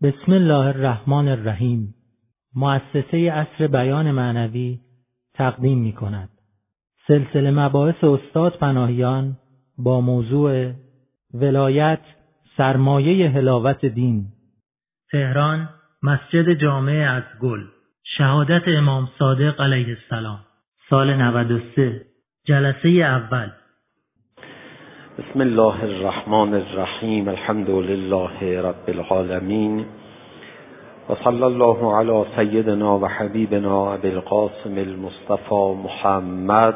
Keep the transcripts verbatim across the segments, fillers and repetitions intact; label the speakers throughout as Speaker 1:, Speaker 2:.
Speaker 1: بسم الله الرحمن الرحیم. مؤسسه عصر بیان معنوی تقدیم می کند سلسله مباحث استاد پناهیان با موضوع ولایت سرمایه حلاوت دین. تهران، مسجد جامع از گل. شهادت امام صادق علیه السلام، سال نود و سه، جلسه اول.
Speaker 2: بسم الله الرحمن الرحیم. الحمد لله رب العالمین و صلی الله علی سیدنا و حبیبنا ابی القاسم المصطفى محمد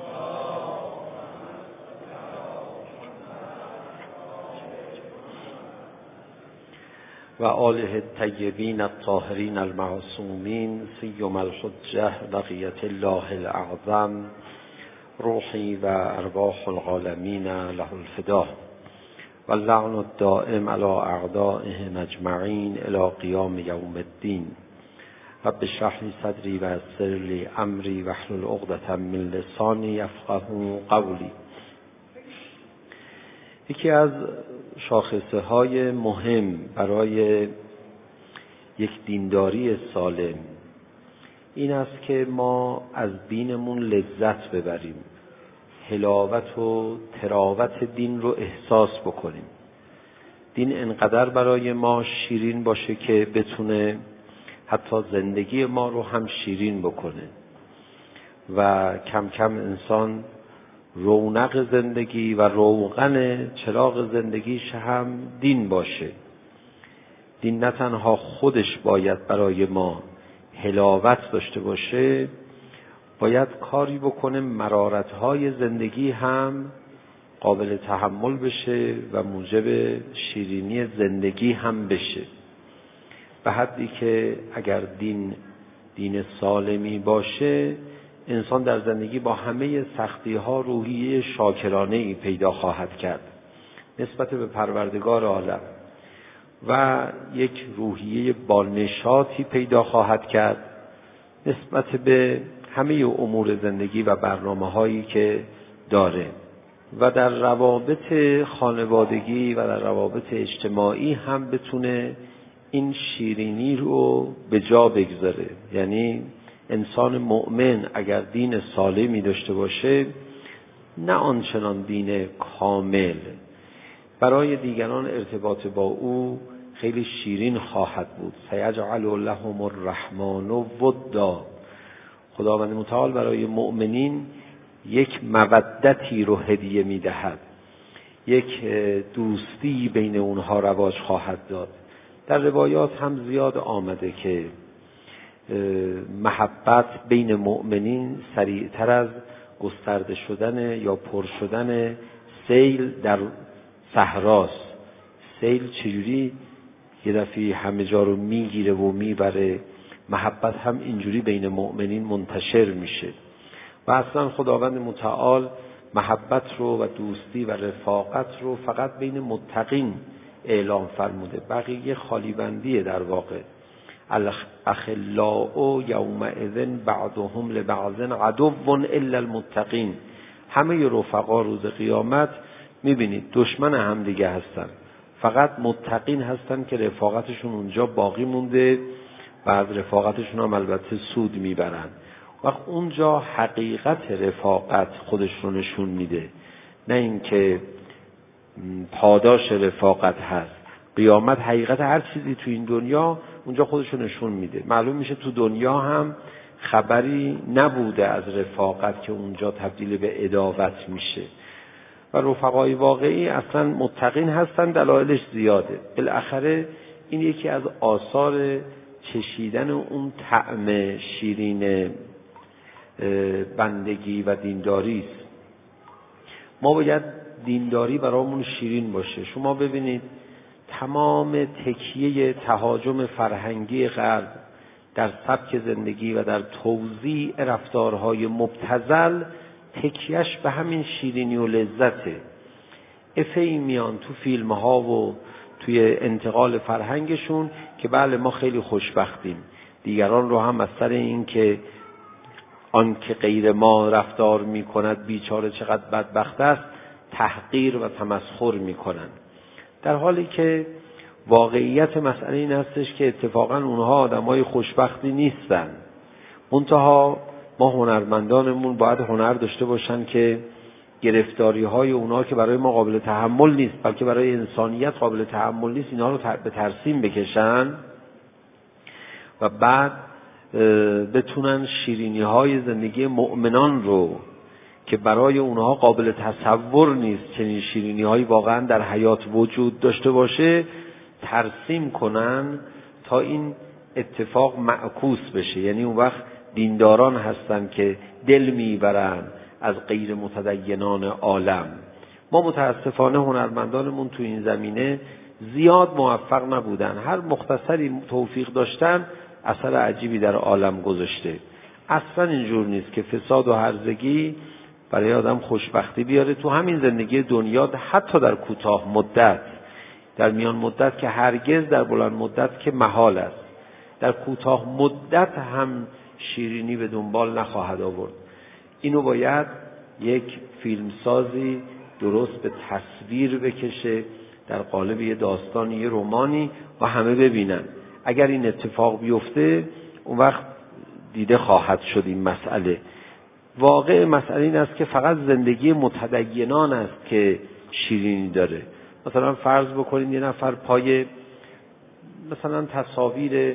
Speaker 2: و آله الطیبین الطاهرین المعصومین سیما الحجة بقیة الله الاعظم روحی و ارواح العالمین له الفدا و اللعن الدائم علی اعدائهم اجمعین الی قیام یوم الدین. رب اشرح لی صدری و یسر لی امری واحلل عقدة من لسانی یفقهوا قولی. یکی از شاخصه های مهم برای یک دینداری سالم این است که ما از دینمون لذت ببریم، حلاوت و تراوت دین رو احساس بکنیم. دین انقدر برای ما شیرین باشه که بتونه حتی زندگی ما رو هم شیرین بکنه و کم کم انسان رونق زندگی و روغن چراغ زندگیش هم دین باشه. دین نه تنها خودش باید برای ما حلاوت داشته باشه، باید کاری بکنه مرارت‌های زندگی هم قابل تحمل بشه و موجب شیرینی زندگی هم بشه، به حدی که اگر دین دین سالمی باشه انسان در زندگی با همه سختی‌ها روحیه شاکرانه‌ای پیدا خواهد کرد نسبت به پروردگار عالم و یک روحیه بانشاطی پیدا خواهد کرد نسبت به همه امور زندگی و برنامه‌هایی که داره و در روابط خانوادگی و در روابط اجتماعی هم بتونه این شیرینی رو به جا بگذاره. یعنی انسان مؤمن اگر دین سالمی داشته باشه، نه آنچنان دین کامل، برای دیگران ارتباط با او خیلی شیرین خواهد بود. سیجعل لهم الرحمن ودا. خداوند متعال برای مؤمنین یک مودتی رو هدیه میدهد، یک دوستی بین اونها رواج خواهد داد. در روایات هم زیاد آمده که محبت بین مؤمنین سریعتر از گسترده شدن یا پر شدن سیل در صحراست. سیل چجوری یه دفعه همه جا رو میگیره و میبره، محبت هم اینجوری بین مؤمنین منتشر میشه. و اصلا خداوند متعال محبت رو و دوستی و رفاقت رو فقط بین متقین اعلام فرموده، بقیه خالی بندیه. در واقع الاخلاء یومئذ بعضهم لبعض عدو الا المتقین. همه رفقا روز قیامت میبینید دشمن هم دیگه هستن، فقط متقین هستن که رفاقتشون اونجا باقی مونده و از رفاقتشون هم البته سود میبرن. وقت اونجا حقیقت رفاقت خودش رو نشون میده، نه اینکه پاداش رفاقت هست. قیامت حقیقت هر چیزی تو این دنیا اونجا خودش رو نشون میده. معلوم میشه تو دنیا هم خبری نبوده از رفاقت که اونجا تبدیل به عداوت میشه. و رفقای واقعی اصلا متقین هستن، دلایلش زیاده. بالاخره این یکی از آثار چشیدن اون طعم شیرین بندگی و دینداری است. ما باید دینداری برامون شیرین باشه. شما ببینید تمام تکیه تهاجم فرهنگی غرب در سبک زندگی و در توزیع رفتارهای مبتذل تکیهش به همین شیرینی و لذته. افهی میان تو فیلم ها و توی انتقال فرهنگشون که بله ما خیلی خوشبختیم، دیگران رو هم از سر این که آن که غیر ما رفتار می کند بیچاره چقدر بدبخت است تحقیر و تمسخر می کنند، در حالی که واقعیت مسئله این هستش که اتفاقا اونها آدمای خوشبختی نیستن. منتها ما هنرمندانمون باید هنر داشته باشن که گرفتاری های اونها که برای ما قابل تحمل نیست، بلکه برای انسانیت قابل تحمل نیست، اینا رو به ترسیم بکشن و بعد بتونن شیرینی های زندگی مؤمنان رو که برای اونها قابل تصور نیست چنین شیرینی هایی واقعا در حیات وجود داشته باشه ترسیم کنن تا این اتفاق معکوس بشه. یعنی اون وقت دینداران هستن که دل میبرن از غیر متدینان عالم. ما متاسفانه هنرمندانمون تو این زمینه زیاد موفق نبودن. هر مختصری توفیق داشتن اثر عجیبی در عالم گذاشته. اصلا اینجور نیست که فساد و هرزگی برای آدم خوشبختی بیاره. تو همین زندگی دنیا حتی در کوتاه مدت، در میان مدت که هرگز، در بلند مدت که محال است، در کوتاه مدت هم شیرینی به دنبال نخواهد آورد. اینو باید یک فیلمسازی درست به تصویر بکشه در قالب یه داستانی، یه رمانی و همه ببینن. اگر این اتفاق بیفته اون وقت دیده خواهد شد این مسئله. واقع مسئله این است که فقط زندگی متدینان است که شیرینی داره. مثلا فرض بکنید یه نفر پای مثلا تصاویر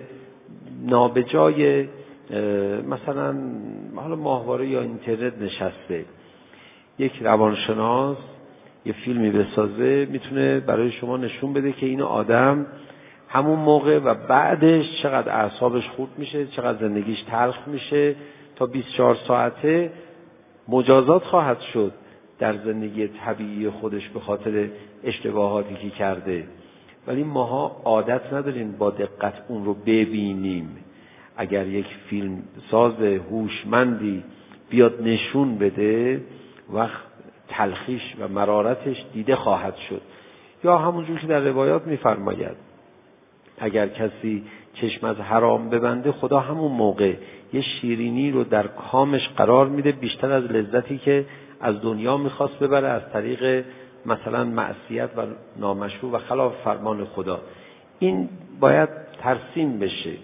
Speaker 2: نابجای مثلا حالا ماهواره یا اینترنت نشسته، یک روانشناس یه فیلمی بسازه میتونه برای شما نشون بده که این آدم همون موقع و بعدش چقدر اعصابش خورد میشه، چقدر زندگیش تلخ میشه، تا بیست و چهار ساعته مجازات خواهد شد در زندگی طبیعی خودش به خاطر اشتباهاتی که کرده. ولی ماها عادت نداریم با دقت اون رو ببینیم. اگر یک فیلم ساز هوشمندی بیاد نشون بده وقت تلخیش و مرارتش دیده خواهد شد. یا همونجور که در روایات میفرماید اگر کسی چشم از حرام ببنده خدا همون موقع یه شیرینی رو در کامش قرار میده بیشتر از لذتی که از دنیا میخواست ببره از طریق مثلا معصیت و نامشروع و خلاف فرمان خدا. این باید ترسیم بشه.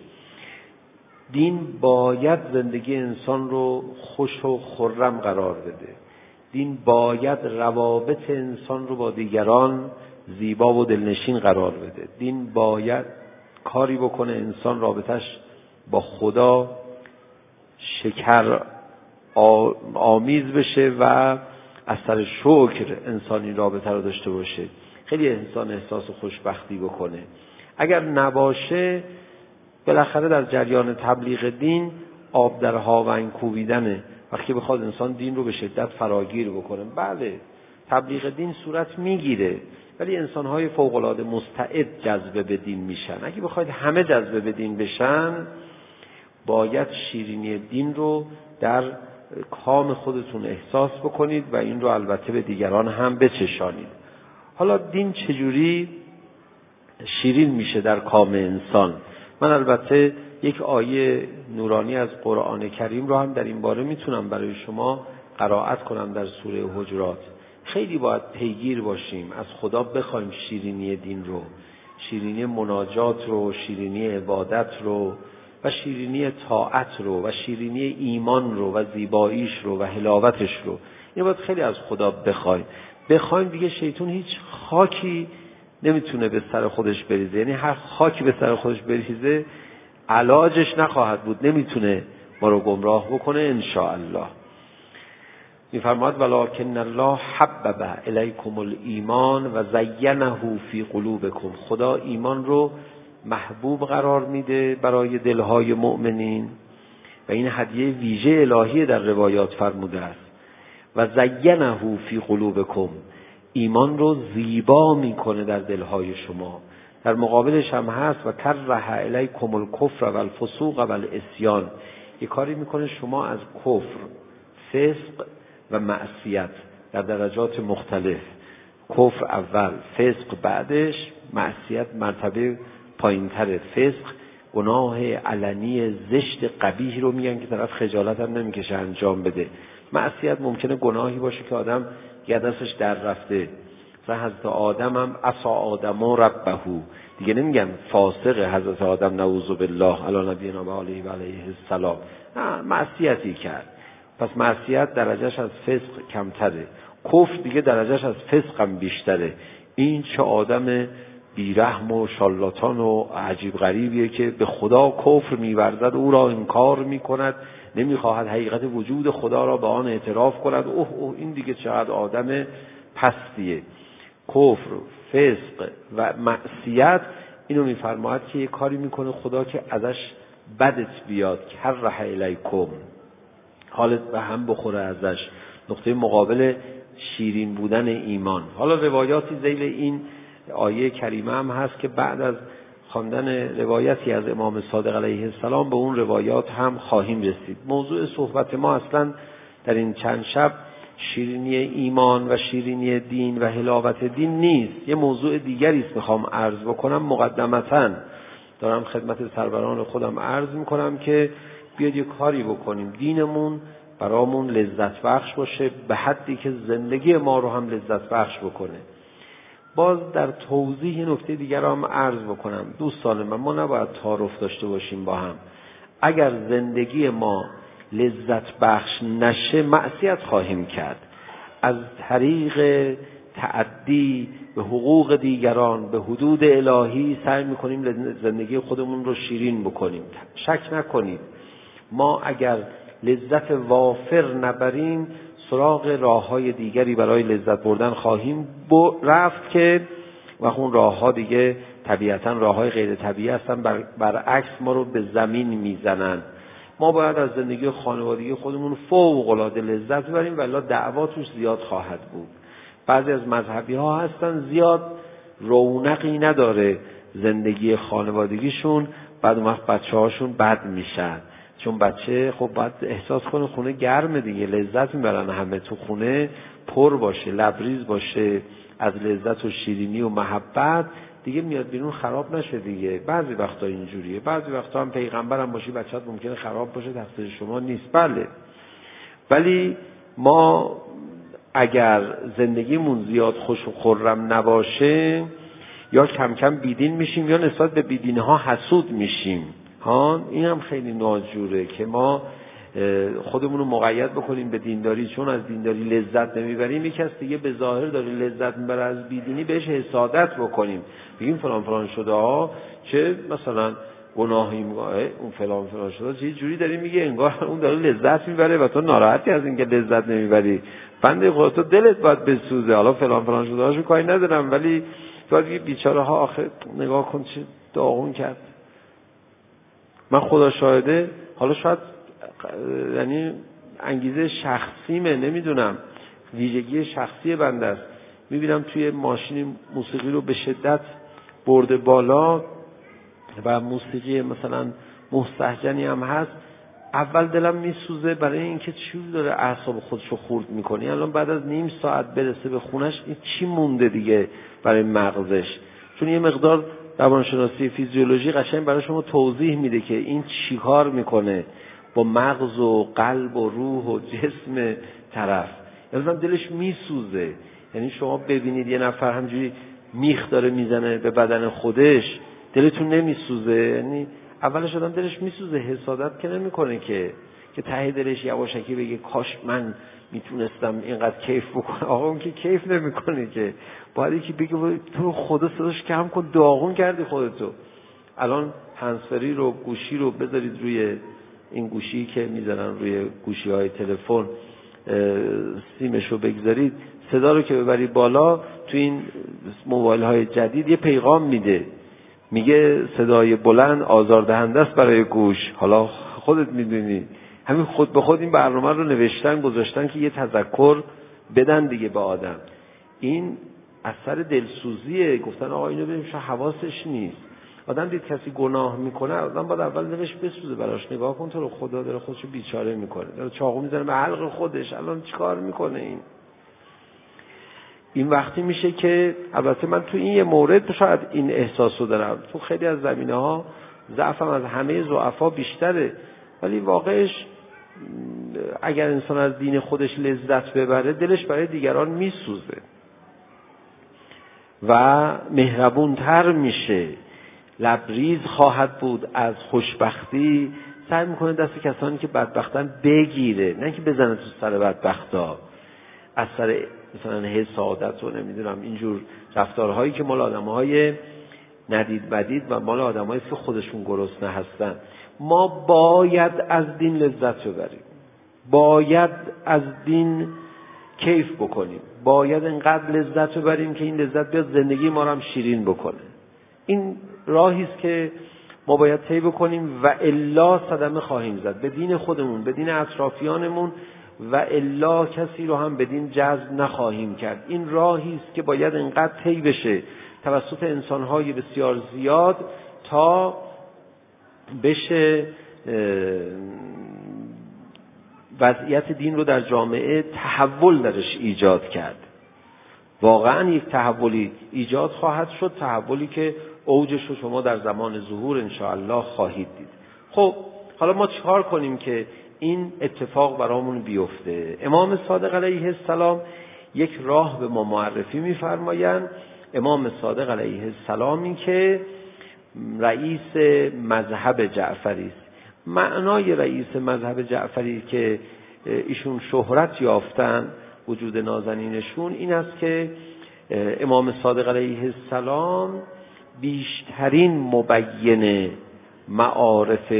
Speaker 2: دین باید زندگی انسان رو خوش و خرم قرار بده. دین باید روابط انسان رو با دیگران زیبا و دلنشین قرار بده. دین باید کاری بکنه انسان رابطش با خدا شکر آمیز بشه و از سر شکر انسانی رابطه رو داشته باشه. خیلی انسان احساس خوشبختی بکنه. اگر نباشه بالاخره در جریان تبلیغ دین آب در هاون کوبیدنه. وقتی بخواد انسان دین رو به شدت فراگیر بکنه، بله تبلیغ دین صورت میگیره، ولی انسان‌های فوق‌العاده مستعد جذب به دین میشن. اگه بخواید همه جذب به دین بشن باید شیرینی دین رو در کام خودتون احساس بکنید و این رو البته به دیگران هم بچشانید. حالا دین چجوری شیرین میشه در کام انسان؟ من البته یک آیه نورانی از قرآن کریم رو هم در این باره میتونم برای شما قرائت کنم در سوره حجرات. خیلی باید پیگیر باشیم، از خدا بخوایم شیرینی دین رو، شیرینی مناجات رو، شیرینی عبادت رو و شیرینی طاعت رو و شیرینی ایمان رو و زیباییش رو و حلاوتش رو. این باید خیلی از خدا بخوایم. بخوایم دیگه شیطان هیچ خاکی نمیتونه به سر خودش بریزه. یعنی هر خاکی به سر خودش بریزه علاجش نخواهد بود، نمیتونه ما رو گمراه بکنه ان شاء الله. میفرماد ولکن الله حبب الیکم الایمان و زینه فی قلوبکم. خدا ایمان رو محبوب قرار میده برای دلهای مؤمنین و این هدیه ویژه الهی در روایات فرموده است. و زینه فی قلوبکم، ایمان رو زیبا میکنه در دلهای شما. در مقابلش هم هست و کره الیکم الکفر و الفسوق و العصیان، یک کاری میکنه شما از کفر، فسق و معصیت در درجات مختلف، کفر اول، فسق بعدش، معصیت مرتبه پایین‌تره. فسق گناه علنی زشت قبیح رو میگن که طرف خجالت هم نمیکشه انجام بده. معصیت ممکنه گناهی باشه که آدم یه دستش در رفته. مثلا حضرت آدم هم عصا آدم ربه، دیگه نمیگن فاسق حضرت آدم نعوذ بالله علی نبینا و علیه و علیه السلام، نه معصیتی کرد. پس معصیت درجهش از فسق کمتره، کفر دیگه درجهش از فسق هم بیشتره. این چه آدم بیرحم و شالاتان و عجیب غریبیه که به خدا کفر می‌ورزد، او را انکار می‌کند، نمی‌خواهد حقیقت وجود خدا را به آن اعتراف کند. اوه اوه این دیگه چقدر آدم پستیه. کفر، فسق و معصیت، اینو می‌فرماید که یه کاری می‌کنه خدا که ازش بدت بیاد، کره الیکم، حالت به هم بخوره ازش. نقطه مقابل شیرین بودن ایمان. حالا روایاتی ذیل این آیه کریمه هم هست که بعد از خواندن روایتی از امام صادق علیه السلام به اون روایات هم خواهیم رسید. موضوع صحبت ما اصلا در این چند شب شیرینی ایمان و شیرینی دین و حلاوت دین نیست، یه موضوع دیگری است میخوام عرض بکنم. مقدمتاً دارم خدمت سروران خودم عرض میکنم که بیاد یه کاری بکنیم دینمون برامون لذت بخش باشه، به حدی که زندگی ما رو هم لذت بخش بکنه. باز در توضیح نکته دیگر هم عرض بکنم دوستان من، ما نباید تعارف داشته باشیم با هم. اگر زندگی ما لذت بخش نشه معصیت خواهیم کرد، از طریق تعدی به حقوق دیگران، به حدود الهی سعی میکنیم زندگی خودمون رو شیرین بکنیم. شک نکنید ما اگر لذت وافر نبریم سراغ راه‌های دیگری برای لذت بردن خواهیم رفت که و اون راه‌ها دیگه طبیعتاً راه‌های غیر طبیعی هستن، بر برعکس ما رو به زمین میزنن. ما باید از زندگی خانوادگی خودمون فوق‌العاده لذت ببریم ولی دعوا توش زیاد خواهد بود. بعضی از مذهبی ها هستن زیاد رونقی نداره زندگی خانوادگیشون، بعد اون وقت بچه هاشون بد میشن، چون بچه خب باید احساس کنه خونه گرمه دیگه، لذت میبرن همه تو خونه پر باشه، لبریز باشه از لذت و شیرینی و محبت، دیگه میاد بیرون خراب نشه دیگه. بعضی وقتا اینجوریه، بعضی وقتا هم پیغمبر هم باشی بچه‌ت ممکنه خراب باشه، تقصیر شما نیست. بله، ولی ما اگر زندگیمون زیاد خوش و خرم نباشه یا کم کم بیدین میشیم یا نسبت به بیدینها حسود میشیم. ها این هم خیلی ناجوره که ما خودمون رو مقید بکنیم به دینداری، چون از دینداری لذت نمیبریم یکی از دیگه به ظاهر داره لذت میبره از بیدینی بهش حسادت بکنیم، بگیم فلان فلان شده ها چه مثلا گناهی میگه، اون فلان فلان شده چه جوری داری میگه انگار اون داره لذت میبره و تو ناراحتی از اینکه لذت نمیبری. بنده خدا تو دلت باید بسوزه. حالا فلان فلان شده هاشو کاری ندارم ولی تو دیگه بیچاره ها آخه نگاه کن چه داغون کرد. من خدا شاهده، حالا شاید یعنی انگیزه شخصیمه، نمیدونم، ویژگی شخصی بنده است، میبینم توی ماشین موسیقی رو به شدت برده بالا و موسیقی مثلا مستهجنی هم هست، اول دلم میسوزه برای اینکه چی داره اعصاب خودشو خورد میکنه. الان بعد از نیم ساعت برسه به خونش این چی مونده دیگه برای مغزش؟ چون یه مقدار روانشناسی فیزیولوژی قشنگ برای شما توضیح میده که این چی کار میکنه با مغز و قلب و روح و جسم طرف. یعنی دلش میسوزه. یعنی شما ببینید یه نفر همجوری میخ داره میزنه به بدن خودش، دلتون نمیسوزه؟ یعنی اولش آدم دلش میسوزه، حسادت که نمیکنه که که ته دلش یواشکی بگه کاش من میتونستم اینقدر کیف بکنم. آقا اون که کیف نمیکنه که، باید یکی بگه تو خدا صداش کم کن، داغون کردی خودتو. الان هندزفری رو گوشی رو بذارید روی این گوشی که میذارن روی گوشی های تلفن، سیمش رو بگذارید، صدا رو که ببری بالا تو این موبایل های جدید یه پیغام میده، میگه صدای بلند آزاردهنده است برای گوش. حالا خودت میدونی، همین خود به خود این برنامه رو نوشتن گذاشتن که یه تذکر بدن دیگه به آدم. این اثر دلسوزیه. گفتن آقا اینو ببین شو حواسش نیست. آدم دید کسی گناه میکنه، آدم باید اول دلش بسوزه براش. نگاه کن تو رو خدا داره خودشو بیچاره میکنه، داره چاقو میزنه به حلق خودش، الان چیکار میکنه این؟ این وقتی میشه که البته من تو این یه مورد شاید این احساسو دارم، تو خیلی از زمینه‌ها ضعفم از همه ضعفا بیشتره، ولی واقعش اگر انسان از دین خودش لذت ببره دلش برای دیگران میسوزه. و مهربونتر میشه، لبریز خواهد بود از خوشبختی، سعی میکنه دست کسانی که بدبختن بگیره، نه که بزنه تو سر بدبختا، از سر مثلا حسادت و نمیدونم اینجور رفتارهایی که مال آدمهای ندید بدید و مال آدمایی که خودشون گرسنه هستن. ما باید از دین لذت ببریم، باید از دین کیف بکنیم، باید انقدر لذت ببریم که این لذت بیاد زندگی ما رو هم شیرین بکنه. این راهی است که ما باید طی بکنیم و الا صدمه خواهیم زد به دین خودمون، به دین اطرافیانمون، و الا کسی رو هم به دین جذب نخواهیم کرد. این راهی است که باید انقدر طی بشه توسط انسان‌های بسیار زیاد تا بشه وضعیت دین رو در جامعه تحول درش ایجاد کرد. واقعا یک تحولی ایجاد خواهد شد، تحولی که اوجش رو شما در زمان ظهور انشاءالله خواهید دید. خب حالا ما چیکار کنیم که این اتفاق برامون بیفته؟ امام صادق علیه السلام یک راه به ما معرفی می‌فرمایند. امام صادق علیه السلامی که رئیس مذهب جعفری است. معنای رئیس مذهب جعفری که ایشون شهرت یافتن، وجود نازنینشون این است که امام صادق علیه السلام بیشترین مبین معارف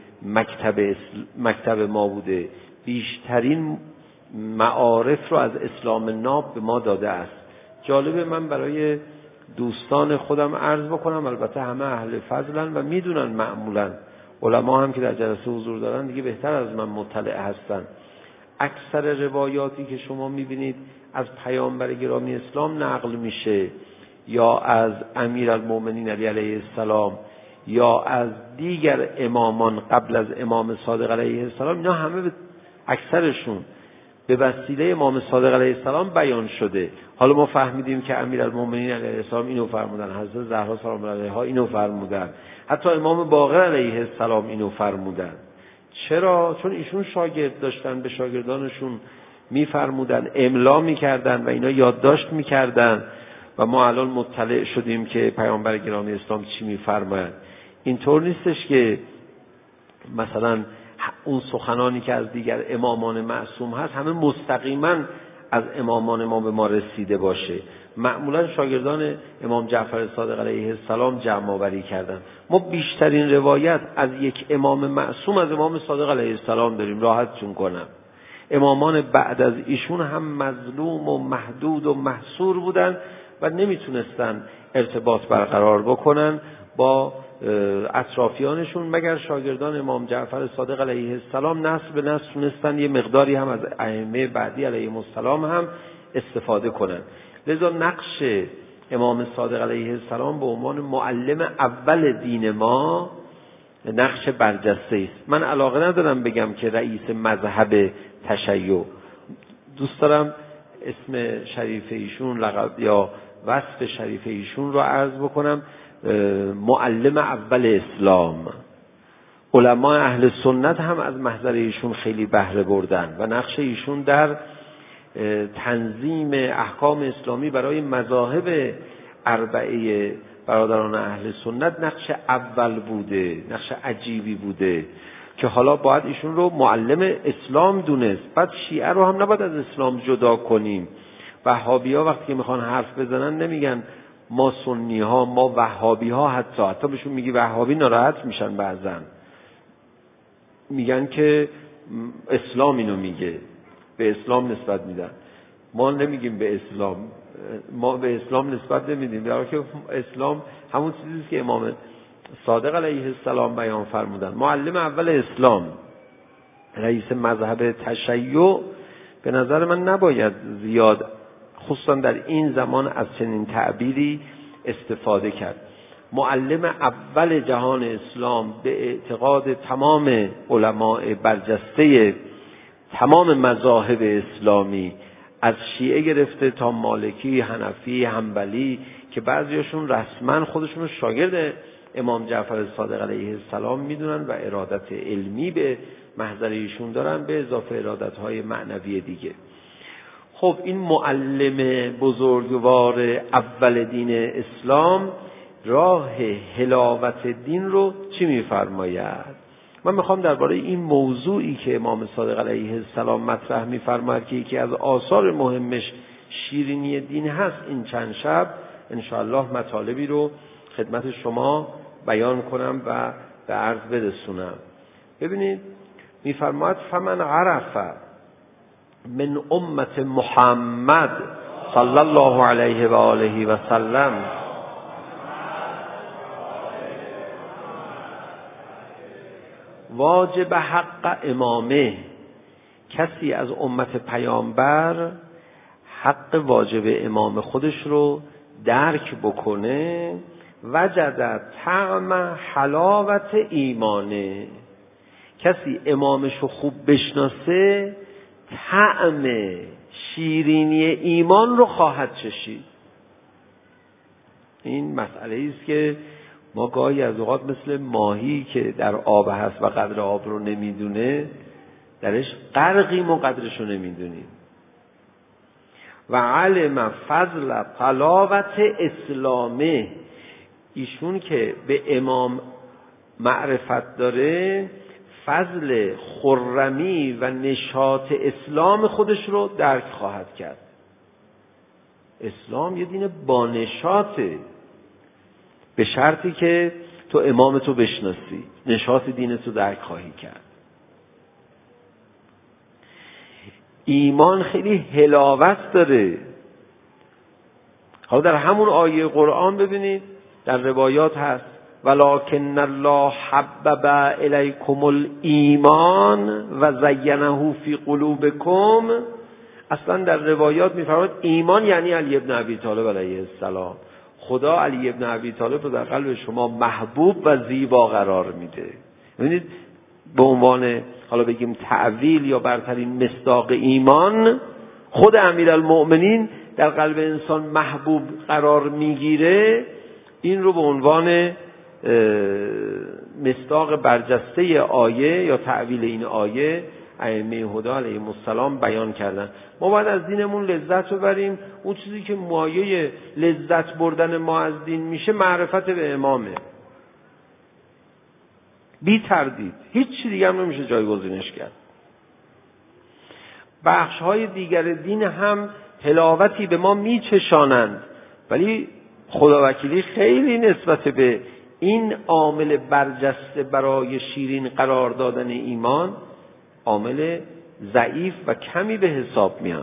Speaker 2: مکتب مکتب ما بوده، بیشترین معارف رو از اسلام ناب به ما داده است. جالبه من برای دوستان خودم عرض بکنم، البته همه اهل فضلن و میدونن، معمولا علما هم که در جلسه حضور دارن دیگه بهتر از من مطلع هستن. اکثر روایاتی که شما میبینید از پیامبر گرامی اسلام نقل میشه یا از امیرالمومنین علی علیه السلام یا از دیگر امامان قبل از امام صادق علیه السلام، اینا همه اکثرشون به وسیله امام صادق علیه السلام بیان شده. حالا ما فهمیدیم که امیرالمومنین علیه السلام اینو فرمودن، حضرت زهرا سلام الله علیها اینو فرمودن، حتی امام باقر علیه السلام اینو فرمودن. چرا؟ چون ایشون شاگرد داشتن، به شاگردانشون میفرمودن، املا میکردن و اینا یادداشت میکردن و ما الان مطلع شدیم که پیامبر گرامی اسلام چی میفرماید. اینطور نیستش که مثلا اون سخنانی که از دیگر امامان معصوم هست همه مستقیما از امامان ما به ما رسیده باشه. معمولا شاگردان امام جعفر صادق علیه السلام جمع آوری کردن. ما بیشترین روایت از یک امام معصوم از امام صادق علیه السلام داریم، راحتتون کنم. امامان بعد از ایشون هم مظلوم و محدود و محصور بودن و نمیتونستن ارتباط برقرار بکنن با اطرافیانشون، مگر شاگردان امام جعفر صادق علیه السلام نسل به نسل تونستن یه مقداری هم از ائمه بعدی علیهم السلام هم استفاده کنن. لذا نقش امام صادق علیه السلام به عنوان معلم اول دین ما نقش برجسته است. من علاقه ندارم بگم که رئیس مذهب تشیع، دوست دارم اسم شریف ایشون لقب یا وصف شریف ایشون رو عرض بکنم، معلم اول اسلام. علماء اهل سنت هم از محضر ایشون خیلی بهره بردن و نقش ایشون در تنظیم احکام اسلامی برای مذاهب اربعه برادران اهل سنت نقش اول بوده، نقش عجیبی بوده که حالا باید ایشون رو معلم اسلام دونست. بعد شیعه رو هم نباید از اسلام جدا کنیم. وهابی ها وقتی که میخوان حرف بزنن نمیگن ما سنی ها، ما وهابی ها، حتی حتی بهشون میگی وهابی ناراحت میشن، بعضن میگن که اسلام اینو میگه، به اسلام نسبت میدن. ما نمیگیم به اسلام، ما به اسلام نسبت نمیدیم، در حالی که اسلام همون چیزیه که امام صادق علیه السلام بیان فرمودن. معلم اول اسلام، رئیس مذهب تشیع، به نظر من نباید زیاد خصوصا در این زمان از چنین تعبیری استفاده کرد. معلم اول جهان اسلام به اعتقاد تمام علماء برجسته تمام مذاهب اسلامی، از شیعه گرفته تا مالکی، حنفی، حنبلی، که بعضیاشون رسما خودشون شاگرد امام جعفر صادق علیه السلام میدونن و ارادت علمی به محضر ایشون دارن، به اضافه ارادت‌های معنوی دیگه. خب این معلم بزرگوار اول دین اسلام راه حلاوت دین رو چی میفرماید؟ من میخوام درباره این موضوعی که امام صادق علیه السلام مطرح میفرماید که یکی از آثار مهمش شیرینی دین هست، این چند شب انشاءالله مطالبی رو خدمت شما بیان کنم و به عرض برسونم. ببینید میفرماید فمن عرف من امت محمد صلی الله علیه و آله و سلم واجب حق امامه، کسی از امت پیامبر حق واجب امام خودش رو درک بکنه، وجد طعم حلاوت ایمانه، کسی امامش رو خوب بشناسه طعم شیرینی ایمان رو خواهد چشید. این مسئله است که ما گاهی از اوقات مثل ماهی که در آب هست و قدر آب رو نمیدونه درش غرقیم و قدرش رو نمیدونیم. و علم فضل طلاوت اسلامه، ایشون که به امام معرفت داره فضل خرمی و نشاط اسلام خودش رو درک خواهد کرد. اسلام یه دین با نشاطه، به شرطی که تو امامتو بشناسی، نشاط دینتو درک خواهی کرد. ایمان خیلی حلاوت داره. حالا در همون آیه قرآن ببینید در روایات هست ولکن الله حبب الیکم الایمان و زینه فی قلوبکم. اصلا در روایات میفرماید ایمان یعنی علی ابن ابی طالب علیه السلام. خدا علی ابن ابی طالب رو در قلب شما محبوب و زیبا قرار میده. ببینید به عنوان حالا بگیم تعویل یا برترین مصداق ایمان، خود امیرالمؤمنین در قلب انسان محبوب قرار میگیره. این رو به عنوان مصداق برجسته آیه یا تعویل این آیه ائمه هدی علیهم السلام بیان کردن. ما باید از دینمون لذت ببریم. اون چیزی که مایه لذت بردن ما از دین میشه معرفت به امامه، بی تردید. هیچ چیز دیگه هم نمیشه جایگزینش کرد. بخش های دیگر دین هم حلاوتی به ما میچشانند، ولی خداوکیلی خیلی نسبت به این عامل برجسته برای شیرین قرار دادن ایمان عامل ضعیف و کمی به حساب میان.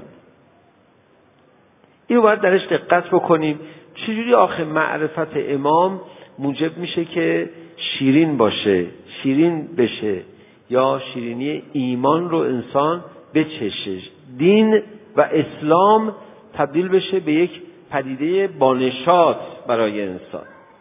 Speaker 2: اینو باید درش دقت بکنیم. چجوری آخه معرفت امام موجب میشه که شیرین باشه، شیرین بشه، یا شیرینی ایمان رو انسان بچشه، دین و اسلام تبدیل بشه به یک پدیده بانشات برای انسان.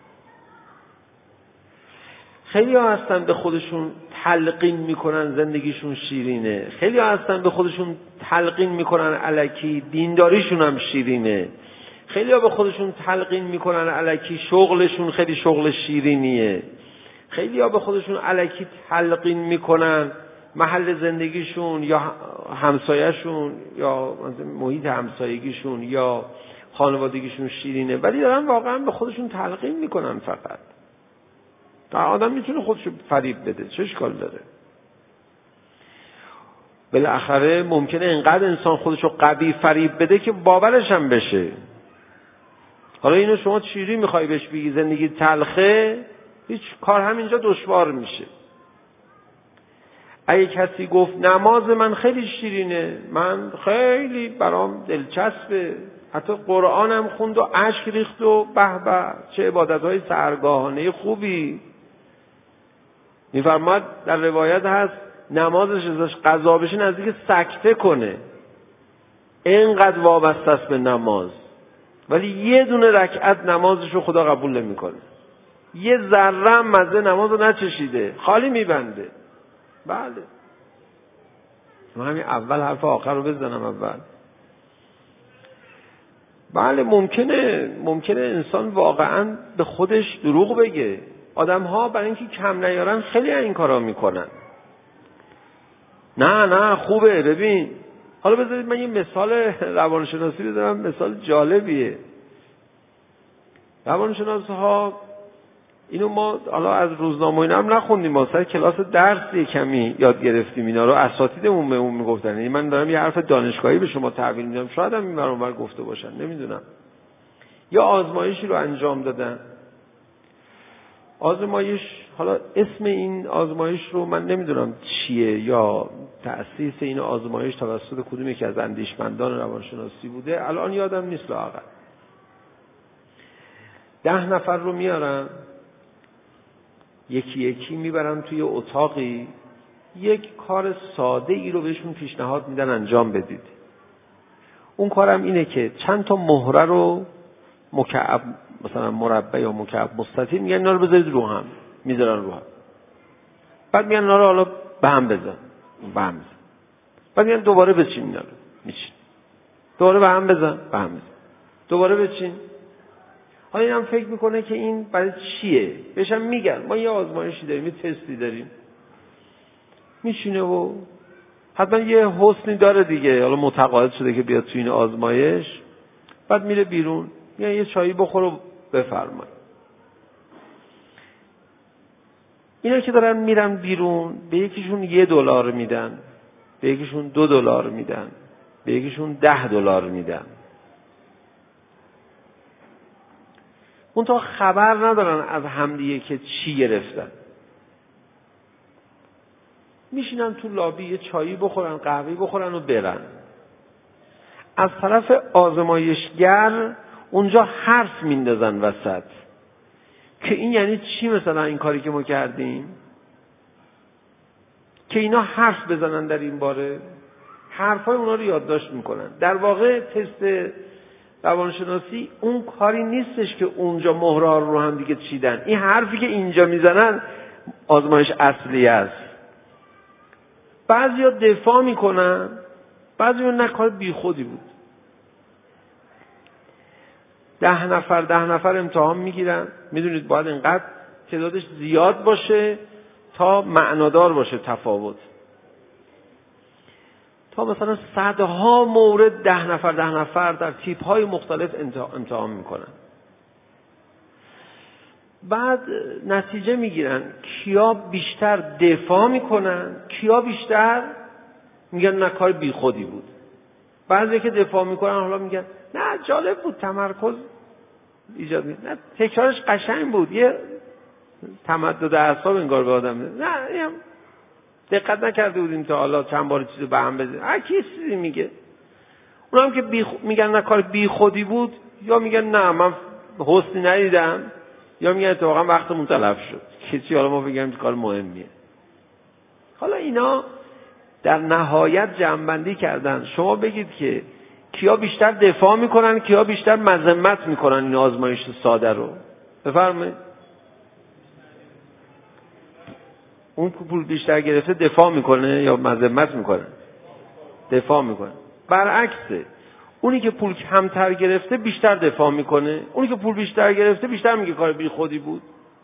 Speaker 2: خیلی ها هستن به خودشون تلقین میکنن زندگیشون شیرینه، خیلی ها هستن به خودشون تلقین میکنن الکی دینداریشون هم شیرینه، خیلی ها به خودشون تلقین میکنن الکی شغلشون خیلی شغل شیرینیه، خیلی ها به خودشون الکی تلقین میکنن محل زندگیشون یا همسایه‌شون یا محیط همسایگیشون یا خانوادگیشون شیرینه، ولی دارن واقعا به خودشون تلقین میکنن. فقط تا آدم میتونه خودشو فریب بده، چه اشکال داره؟ بالاخره ممکنه اینقدر انسان خودشو قوی فریب بده که باورش هم بشه. حالا اینو شما چیری میخوای بهش بگی زندگی تلخه، هیچ کار همینجا دشوار میشه. اگه کسی گفت نماز من خیلی شیرینه، من خیلی برام دلچسبه، حتی قرآنم خوند و اشک ریخت و به به چه عبادتهای سحرگاهانه خوبی، میفرماد در روایت هست نمازش ازش قضا بشه نزدیک سکته کنه، اینقدر وابسته است به نماز، ولی یه دونه رکعت نمازش رو خدا قبول نمیکنه، یه ذره هم مزه نماز رو نچشیده، خالی میبنده. بله من همین اول حرف آخر رو بزنم اول. بله ممکنه ممکنه انسان واقعا به خودش دروغ بگه. آدم ها برای اینکه کم نیارن خیلی این کارا میکنن. نه نه خوبه، ببین حالا بذارید من یه مثال روانشناسی بزنم، مثال جالبیه. روانشناس ها اینو ما حالا از روزنامه اینا هم نخوندیم، ما سر کلاس درسی کمی یاد گرفتیم اینا رو، اساتیدمون بهمون میگفتن. یعنی من دارم یه حرف دانشگاهی به شما تحویل میدم، شاید هم این برابر گفته باشن، نمیدونم. یا آزمایشی رو انجام دادن، آزمایش، حالا اسم این آزمایش رو من نمیدونم چیه، یا تأسیس این آزمایش توسط کدوم یکی از اندیشمندان روانشناسی بوده، الان یادم نیست لااقل. ده نفر رو میارن، یکی یکی میبرن توی اتاقی، یک کار ساده ای رو بهشون پیشنهاد میدن انجام بدید. اون کارم اینه که چند تا مهره رو مکعب، مثلا مربع یا مکعب مستطیل، میگن اینا رو بذارید رو هم، میذارن رو هم. بعد میگن اینا رو حالا به هم بزن، به هم بزن. بعد میگن دوباره بچین، اینا رو میچین، دوباره به هم بزن، به هم بزن، دوباره بچین. حالا اینم فکر میکنه که این برای چیه، بهشم میگن ما یه آزمایشی داریم، یه تستی داریم. میشینه و حتما یه حسنی داره دیگه، حالا متقاعد شده که بیاد تو این آزمایش. بعد میره بیرون، میگن یه چایی بخور و بفرمایید. اینا که دارن میرن بیرون، به یکیشون یه دلار میدن، به یکیشون دو دلار میدن، به یکیشون ده دلار میدن. اون تا خبر ندارن از همدیگه که چی گرفتن. میشینن تو لابی یه چایی بخورن، قهوه بخورن و برن. از طرف آزمایشگر اونجا حرف میندازن وسط که این یعنی چی، مثلا این کاری که ما کردیم، که اینا حرف بزنن در این باره، حرفای اونا رو یادداشت میکنن. در واقع تست روانشناسی اون کاری نیستش که اونجا مهرها رو هم دیگه چیدن. این حرفی که اینجا میزنن آزمایش اصلی است. بعضیا دفاع میکنن، بعضیا نه، کار بی خودی بود. ده نفر ده نفر امتحان میگیرن. میدونید باید اینقدر تعدادش زیاد باشه تا معنادار باشه تفاوت. تا مثلا صدها مورد ده نفر ده نفر در تیپ های مختلف امتحان میکنن. بعد نتیجه میگیرن کیا بیشتر دفاع میکنن، کیا بیشتر میگن نه کار بی خودی بود. بعضی که دفاع میکنن حالا میگن نه جالب بود، تمرکز ایجاد میکنه، نه تکرارش قشنگ بود، یه تمدد اعصاب انگار به آدم میده، نه دقت نکرده بودیم تا حالا چند بار چیزو به هم بزنیم. هر کی چیزی میگه. اونم که بی خ... میگن نه کار بی خودی بود، یا میگن نه من حسنی ندیدم، یا میگن اتفاقا وقتمون تلف شد. کسی حالا ما بگیم کار مهمیه. حالا اینا در نهایت جمع‌بندی کردن. شما بگید که کیا بیشتر دفاع میکنن، کیا بیشتر مذمت میکنن این آزمایش ساده رو. بفرمایید. اون که پول بیشتر گرفته دفاع میکنه یا مذمت میکنه؟ دفاع میکنه. برعکسه، اونی که پول کمتر گرفته بیشتر دفاع میکنه، اونی که پول بیشتر گرفته بیشتر میگه کار بی خودی بود.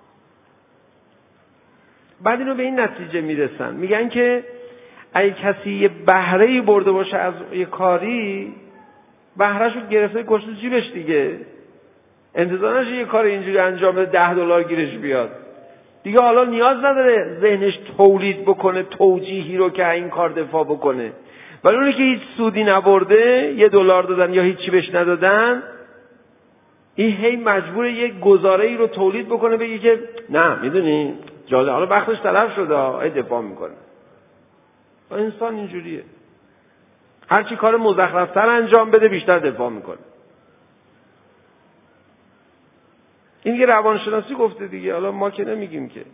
Speaker 2: بعد اینو به این نتیجه میرسن، میگن که اگه کسی یه بهره‌ای برده باشه از یه کاری، بهره‌شو گرفته گشته جیبش دیگه، انتظار نشه یه کار اینجوری انجام بده ده دلار گیرش بیاد دیگه. حالا نیاز نداره ذهنش تولید بکنه توجیهی رو که این کار دفاع بکنه. ولی اونی که هیچ سودی نبرده، یه دلار دادن یا هیچی بهش ندادن، این هی مجبوره یک گزاره‌ای رو تولید بکنه، بگه که نه میدونی جالب، حالا وقتش تلف شده، ای دفاع میکنه. انسان اینجوریه، هر چی کار مزخرفتر انجام بده بیشتر دفاع میکنه. این که روانشناسی گفته دیگه، حالا ما که نمیگیم که.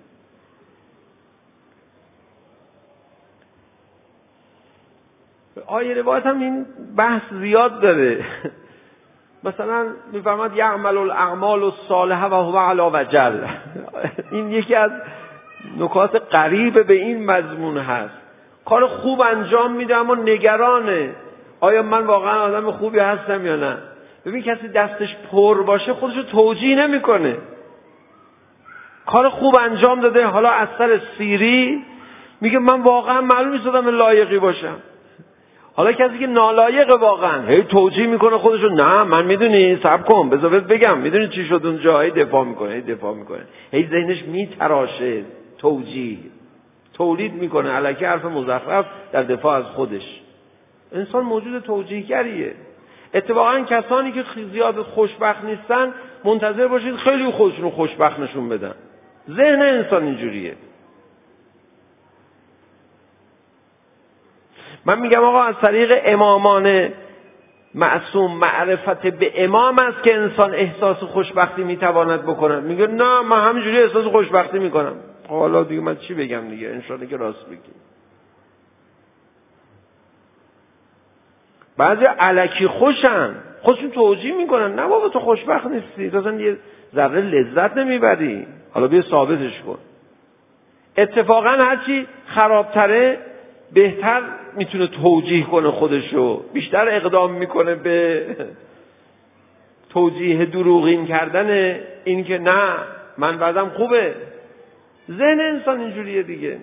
Speaker 2: آیه روایت هم این بحث زیاد داره. مثلا میفرماد یعمل الاعمال الصالحه و هو علی وجل. این یکی از نکات غریب به این مضمون هست. کار خوب انجام میده اما نگرانه آیا من واقعا آدم خوبی هستم یا نه. ببین کسی دستش پر باشه خودشو توجیه نمیکنه. کار خوب انجام داده، حالا از سر سیری میگه من واقعا معلوم نیست آدم لایقی باشم. حالا کسی که نالایق واقعا هی توجیه میکنه خودشو، نه من میدونی صبر کن بذار بهت بگم میدونی چی شد اونجا، هی دفاع میکنه هی دفاع میکنه هی ذهنش میتراشه، توجیه تولید میکنه الکی حرف مزخرف در دفاع از خودش. انسان موجود توجیهگریه. اتفاقا کسانی که زیاد خوشبخت نیستن منتظر باشید خیلی خودشون خوشبخت نشون بدن. ذهن انسان اینجوریه. من میگم آقا از طریق امامان معصوم معرفت به امام است که انسان احساس خوشبختی میتواند بکند. میگه نه من همینجوری احساس خوشبختی میکنم. حالا دیگه من چی بگم دیگه، انشالله که راست بگیم. بعضی الکی خوشن، خودشون توجیه میکنن نه بابا تو خوشبخت نیستی، تو اصلا یه ذره لذت نمیبری، حالا بیا ثابتش کن. اتفاقا هرچی خرابتره بهتر میتونه توجیه کنه خودشو، بیشتر اقدام میکنه به توجیه دروغین کردن این که نه من وضعم خوبه. ذهن انسان اینجوریه دیگه.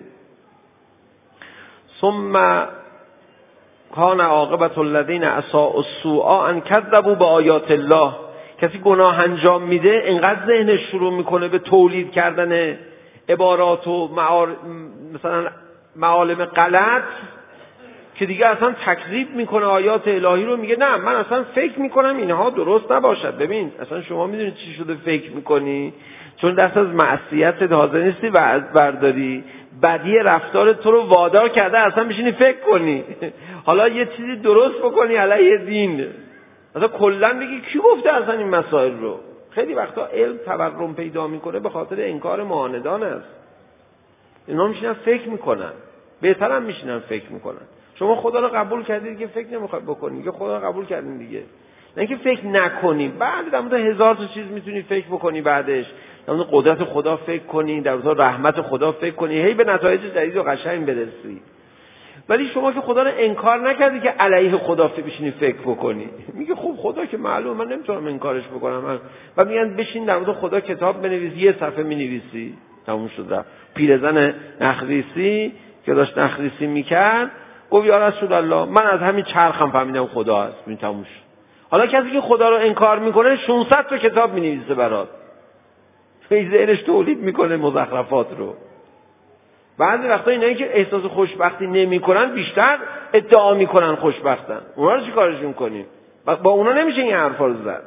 Speaker 2: ثم کان عاقبت الذین اساءوا السوء ان کذبوا بآیات الله. کسی گناه انجام میده اینقدر ذهنش شروع میکنه به تولید کردن عبارات و معار... مثلا معالم غلط که دیگه اصلا تکذیب میکنه آیات الهی رو، میگه نه من اصلا فکر میکنم اینها درست نباشد. ببین اصلا شما میدونید چی شده فکر میکنی؟ چون دست از معصیت حاضر نیستی و برداری، بدی رفتار تو رو وادار کرده اصلا بشینی فکر کنی حالا یه چیزی درست بکنی علیه دین. اصلا کلا میگی کی گفته اصلا این مسائل رو؟ خیلی وقتا علم تورم پیدا میکنه به خاطر انکار معاندان است. اینا میشینن فکر میکنن، بهتر هم میشینن فکر میکنن. شما خدا رو قبول کردید که فکر نمیخواد بکنید، که خدا رو قبول کردین دیگه، نه اینکه فکر نکنی. بعد در مورد هزار تا چیز میتونی فکر بکنی، بعدش در مورد قدرت خدا فکر کنی، در مورد رحمت خدا فکر کنی، هی به نتایج جدید و قشنگ برسی. ولی شما که خدا رو انکار نکردی که علیه خدا بشینی فکر بکنی، میگه خب خدا که معلومه من نمیتونم انکارش بکنم من. و میگن بشین در مورد خدا کتاب بنویس، یه صفحه مینویسی تموم شد رفت. پیرزن نخریسی که داشت نخریسی میکرد گفت یا رسول الله من از همین چرخم فهمیدم خدا هست، این تموم شد. حالا کسی که خدا رو انکار میکنه ششصد تا کتاب مینویسه برات، فیض ذهنش تولید میکنه مزخرفات رو. بعضی وقتا اینایی که احساس خوشبختی نمیکنن بیشتر ادعا میکنن خوشبختن. اونا رو چی کارشون کنیم؟ با اونا نمیشه این حرفا رو زد.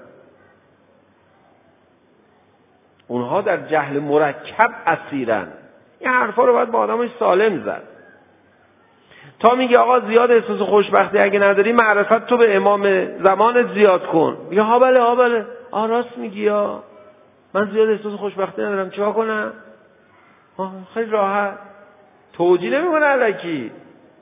Speaker 2: اونها در جهل مرکب اسیرن. این حرفا رو باید با آدمای سالم زد. تا میگه آقا زیاد احساس خوشبختی اگه نداری معرفت تو به امام زمانت زیاد کن. میگه ها بله ها بله آ راست میگی ها، من زیاد احساس خوشبختی ندارم چیکار کنم؟ خیلی راحت. توجیه نمیکنه الکی.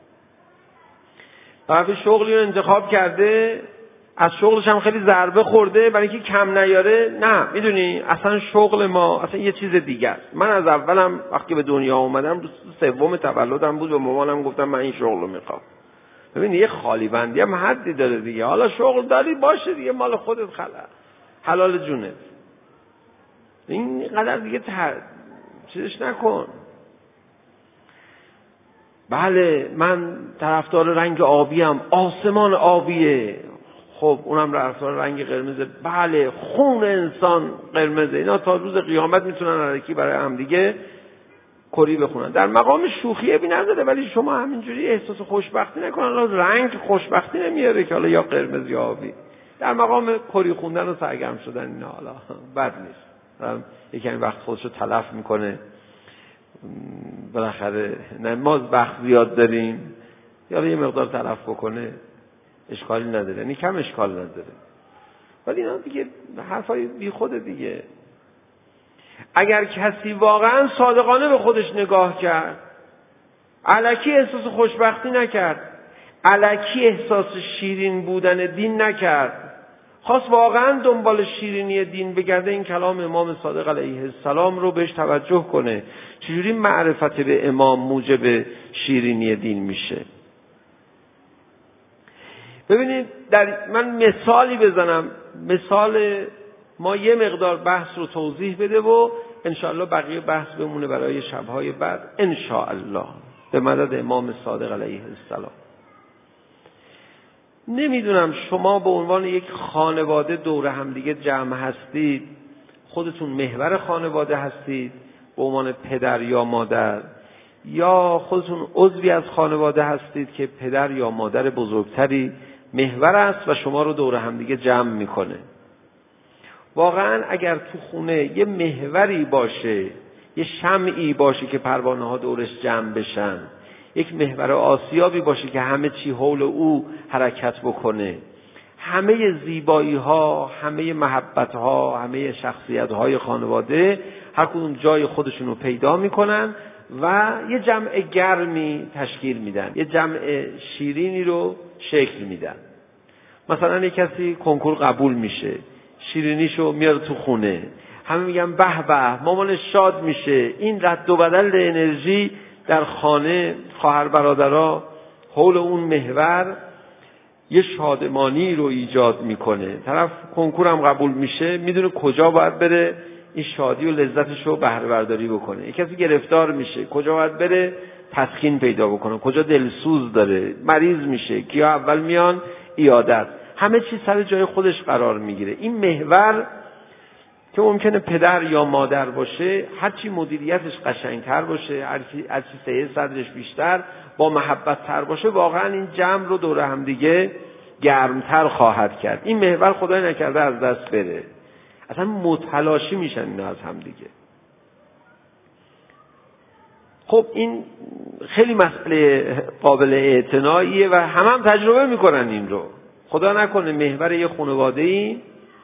Speaker 2: طرف شغلی رو انتخاب کرده، از شغلش هم خیلی ضربه خورده، برای اینکه کم نیاره. نه میدونی اصلا شغل ما اصلا یه چیز دیگه است. من از اولم وقتی به دنیا اومدم روز سوم تولدم بود، به مامانم گفتم من این شغل رو میخوام. ببین یه خالی بندی هم حدی داره دیگه. حالا شغل داری باشه دیگه، مال خودت خلا حلال جونت. این قدر دیگه تر... چیزش نکن. بله من طرفدار رنگ آبیم، آسمان آبیه. خب اونم طرفدار رنگ قرمزه. بله خون انسان قرمزه. اینا تا روز قیامت میتونن الکی برای هم دیگه کری بخونن. در مقام شوخی بی نداره، ولی شما همینجوری احساس خوشبختی نکنن. رنگ خوشبختی نمیاره که حالا یا قرمز یا آبی. در مقام کری خوندن و سرگرم شدن اینا حالا بد نیست. یکی این وقت خودشو تلف میکنه. بالاخره نه ما وقت زیاد داریم، یا یه مقدار تلف بکنه اشکالی نداره، یعنی کم اشکال نداره. ولی اینا دیگه حرفای بی خود دیگه. اگر کسی واقعا صادقانه به خودش نگاه کرد، الکی احساس خوشبختی نکرد، الکی احساس شیرین بودن دین نکرد، خواست واقعا دنبال شیرینی دین بگرده، این کلام امام صادق علیه السلام رو بهش توجه کنه. چجوری معرفت به امام موجب شیرینی دین میشه؟ ببینید در من مثالی بزنم، مثال ما یه مقدار بحث رو توضیح بده و انشاءالله بقیه بحث بمونه برای شبهای بعد انشاءالله به مدد امام صادق علیه السلام. نمیدونم شما به عنوان یک خانواده دور همدیگه جمع هستید، خودتون محور خانواده هستید به عنوان پدر یا مادر، یا خودتون عضوی از خانواده هستید که پدر یا مادر بزرگتری محور است و شما رو دور همدیگه جمع میکنه. واقعا اگر تو خونه یه محوری باشه، یه شمعی باشه که پروانه ها دورش جمع بشن، یک محور آسیابی باشه که همه چی حول او حرکت بکنه، همه زیبایی ها، همه محبت ها، همه شخصیت های خانواده هر کدوم جای خودشون رو پیدا میکنن و یه جمع گرمی تشکیل میدن، یه جمع شیرینی رو شکل میدن. مثلا یک کسی کنکور قبول میشه، شیرینیشو میاره تو خونه، همه میگن به به، مامانش شاد میشه. این رد و بدل انرژی در خانه، خواهر برادرها حول اون محور یه شادمانی رو ایجاد میکنه. طرف کنکور هم قبول میشه، میدونه کجا باید بره این شادی و لذتش رو بهره برداری بکنه. یک کسی گرفتار میشه، کجا باید بره تسکین پیدا بکنه، کجا دلسوز داره، مریض میشه، کیا اول میان عیادت. همه چیز سر جای خودش قرار میگیره. این محور که ممکنه پدر یا مادر باشه، هرچی مدیریتش قشنگتر باشه، هرچی هرچی سعی صدرش بیشتر، با محبت تر باشه، واقعا این جمع رو دور هم دیگه گرمتر خواهد کرد. این محور خدای نکرده از دست بره، اصلا متلاشی میشن اینا از هم دیگه. خب این خیلی مسئله قابل اعتناییه و همه هم تجربه میکنن این رو. خدا نکنه محور یه خانواده‌ای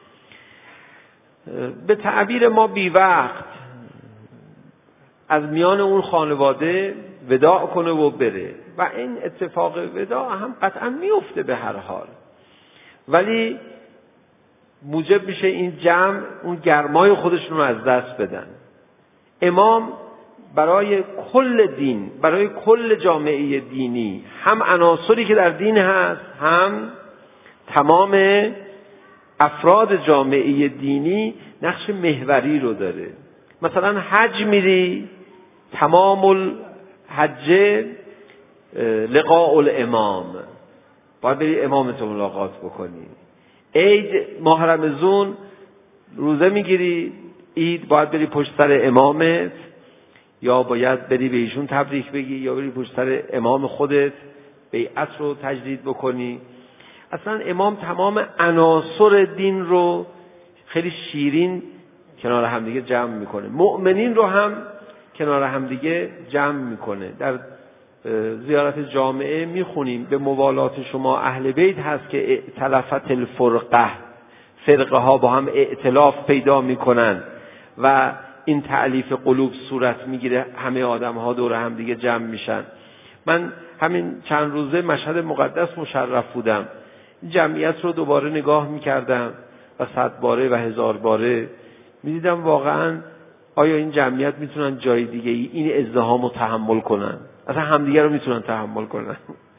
Speaker 2: به تعبیر ما بی وقت از میان اون خانواده وداع کنه و بره، و این اتفاق وداع هم قطعا میفته به هر حال، ولی موجب میشه این جمع اون گرمای خودشون رو از دست بدن. امام برای کل دین، برای کل جامعه دینی، هم عناصری که در دین هست، هم تمام افراد جامعه دینی نقش محوری رو داره. مثلا حج میری، تمام الحج لقاء الامام، باید بری امامتو ملاقات بکنی. عید ماه رمضان روزه میگیری، عید باید بری پشت سر امامت، یا باید بری به ایشون تبریک بگی، یا بری پشت سر امام خودت بیعت رو تجدید بکنی. اصلا امام تمام عناصر دین رو خیلی شیرین کنار همدیگه جمع میکنه. مؤمنین رو هم کنار همدیگه جمع میکنه. در زیارت جامعه میخونیم به موالات شما اهل بیت هست که ائتلفت الفرقه، فرقه ها با هم ائتلاف پیدا میکنن و این تألیف قلوب صورت میگیره، همه آدم ها دور هم دیگه جمع میشن. من همین چند روزه مشهد مقدس مشرف بودم، جمعیت رو دوباره نگاه میکردم و صد باره و هزار باره میدیدم واقعا آیا این جمعیت میتونن جای دیگه ای این ازدحام رو تحمل کنن؟ اصلا همدیگه رو میتونن تحمل کنن؟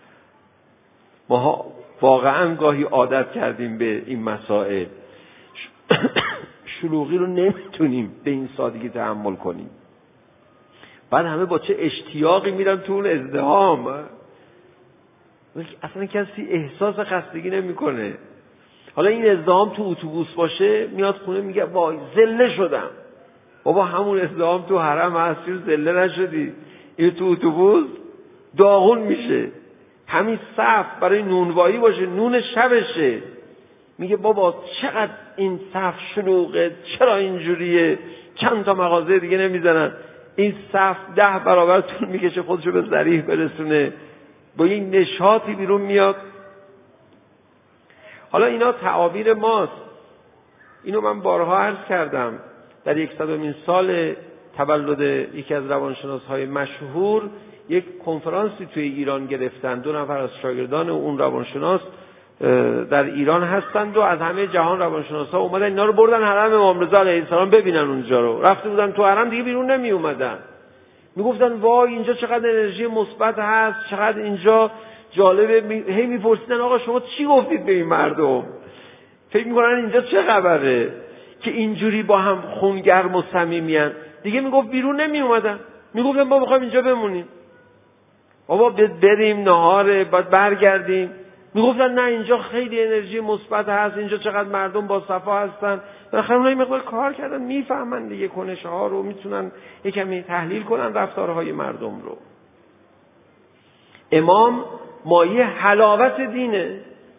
Speaker 2: ما واقعا گاهی عادت کردیم به این مسائل، شلوغی رو نمیتونیم به این سادگی تحمل کنیم. بعد همه با چه اشتیاقی میرن تو اون ازدحام، اصلا کسی احساس خستگی نمیکنه. حالا این ازدحام تو اتوبوس باشه، میاد خونه میگه وای ذله شدم. بابا همون ازدحام تو حرم هست، چرا ذله نشدی؟ این تو اتوبوس داغون میشه. همین صف برای نونوایی باشه، نون شبشه، میگه بابا چقدر این صف شلوغه، چرا اینجوریه، چند تا مغازه دیگه نمیزنن. این صف ده برابر طول میکشه خودشو به ذریح برسونه، با این نشاطی بیرون میاد. حالا اینا تعابیر ماست، اینو من بارها عرض کردم. در یکصدمین سال تولد یکی از روانشناس‌های مشهور یک کنفرانسی توی ایران گرفتن، دو نفر از شاگردان اون روانشناس در ایران هستند و از همه جهان روانشناسا اومدن اینا رو بردن حرم امام رضا علیه السلام ببینن. اونجا رو رفته بودن تو حرم، دیگه بیرون نمی اومدن. میگفتن وای اینجا چقدر انرژی مثبت هست، چقدر اینجا جالبه. می... هی میپرسیدن آقا شما چی گفتید به این مردم؟ فکر میکنن اینجا چه خبره که اینجوری با هم خونگرم و صمیمیان. دیگه میگفت بیرون نمی اومدن، میگفتن ما میخوایم اینجا بمونیم. بابا بریم نهاره بعد برگردیم. میگفتن نه اینجا خیلی انرژی مثبت هست، اینجا چقدر مردم با صفا هستن. بالاخره اونها مقدار کار کردن، میفهمن دیگه کنش ها رو، میتونن یکمی تحلیل کنن رفتارهای مردم رو. امام مایه حلاوت دینه.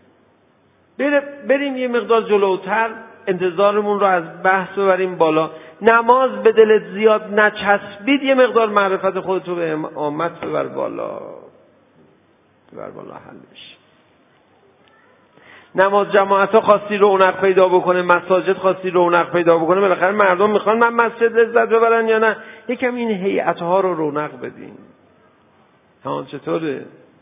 Speaker 2: بریم یه مقدار جلوتر، انتظارمون رو از بحث ببریم بالا. نماز به دلت زیاد نچسبید، یه مقدار معرفت خودتو به امامت ببر بالا، ببر بالا حل بشه. نماز جماعت ها خواستی رونق پیدا بکنه، مساجد خواستی رونق پیدا بکنه، بالاخره مردم میخوان من مسجد لذت ببرن یا نه؟ یکم این هیئت ها رو رونق بدین. ها چطوره؟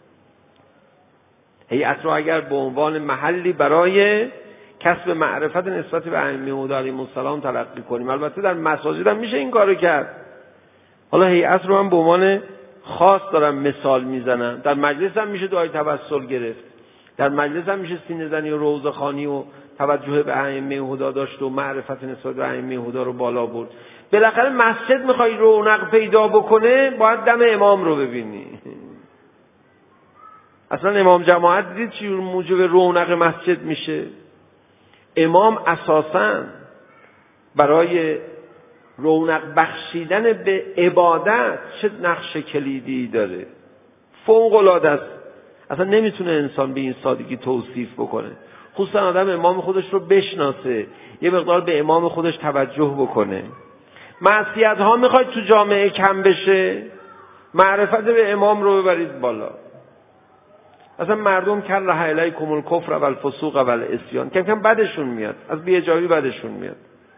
Speaker 2: هیئت رو اگر به عنوان محلی برای کسب معرفت نسبت به ائمه علیهم السلام تلقی کنیم، البته در مساجد هم میشه این کارو کرد. حالا هیئت رو من به عنوان خاص دارم مثال میزنم. در مجلس هم میشه دعای توسل گرفت، در مجلس هم میشه سینه زنی و روضه خوانی و توجه به ائمه هدا داشت و معرفت نسبت به ائمه هدا رو بالا برد. بالاخره مسجد میخوای رونق پیدا بکنه، باید دم امام رو ببینی. اصلا امام جماعت دید چی موجب رونق مسجد میشه؟ امام اساساً برای رونق بخشیدن به عبادت چه نقش کلیدی داره، فوق العاده است. اصلا نمیتونه انسان به این سادگی توصیف بکنه. خصوصا آدم امام خودش رو بشناسه، یه مقدار به امام خودش توجه بکنه. معصیت ها میخواید تو جامعه کم بشه، معرفت به امام رو ببرید بالا. اصلا مردم کر علیکم الکفر و الفسوق و العصیان، کم کم بدشون میاد، از بی‌حجابی بدشون میاد.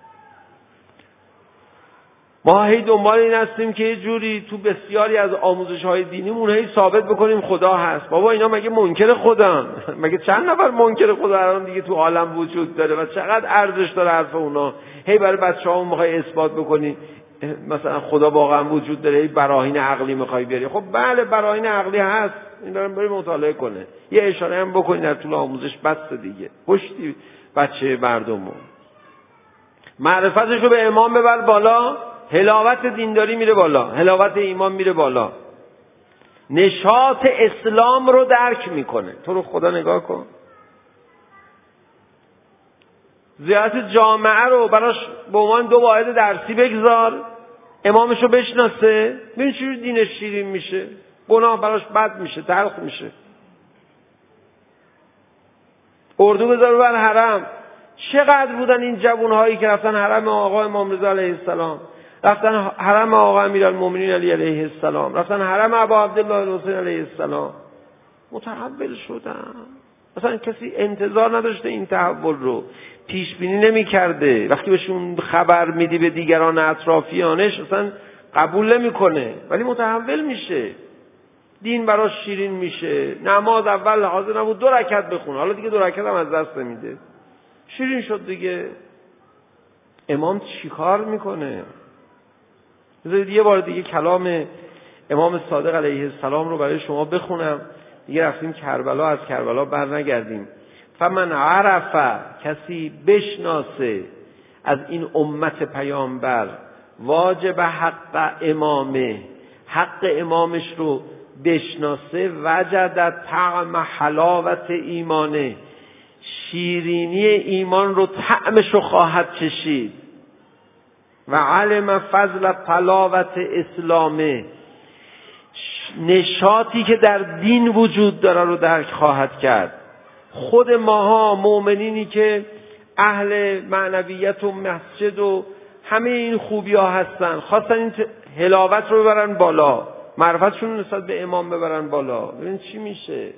Speaker 2: ما هی دنبال این هستیم که یه جوری تو بسیاری از آموزش‌های دینیمون هی ثابت بکنیم خدا هست. بابا اینا مگه منکر خدان؟ مگه چند نفر منکر خدا الان دیگه تو عالم وجود داره و چقدر ارزش داره حرف اونا؟ هی برای بچه‌هامون می‌خوای اثبات بکنی مثلا خدا واقعا وجود داره، هی براهین عقلی می‌خوای بیاری. خب بله براهین عقلی هست، این دارم بریم مطالعه کنه. یه اشاره هم بکنید در طول آموزش بس دیگه. پشتی بچه مردمو. معرفتش رو به امام ببر بالا، حلاوت دینداری میره بالا، حلاوت ایمان میره بالا، نشاط اسلام رو درک میکنه. تو رو خدا نگاه کن، زیارت جامعه رو براش به عنوان دو واحد درسی بگذار، امامش رو بشناسه، ببین چجوری دینش شیرین میشه، گناه براش بد میشه، تلخ میشه. اردو بذار بر حرم. چقدر بودن این جوانهایی که رفتن حرم آقا امام رضا علیه السلام، رفتن حرم آقا امیرالمومنین علی علیه السلام، رفتن حرم ابا عبدالله الحسین علیه السلام، متحول شدن. اصلا کسی انتظار نداشته این تحول رو، پیش بینی نمی کرده. وقتی بهشون خبر میدی به دیگران اطرافیانش اصلا قبول نمی کنه، ولی متحول میشه، دین براش شیرین میشه. نماز اول حاضر نبود دو رکعت بخونه، حالا دیگه دو رکعت هم از دست نمیده، شیرین شد دیگه. امام چیکار میکنه؟ بذارید یه بار دیگه کلام امام صادق علیه السلام رو برای شما بخونم، دیگه رفتیم کربلا، از کربلا بر نگردیم. فمن عرف، کسی بشناسه از این امت پیامبر واجب حق امامه، حق امامش رو بشناسه، وجد طعم حلاوت ایمانه، شیرینی ایمان رو طعمش رو خواهد چشید. و علم فضل طلاوت اسلامه، نشاطی که در دین وجود داره رو درک خواهد کرد. خود ماها مؤمنینی که اهل معنویت و مسجد و همه این خوبی ها هستن، خواستن این حلاوت رو ببرن بالا، معرفتشون نسبت به امام ببرن بالا. ببین چی میشه.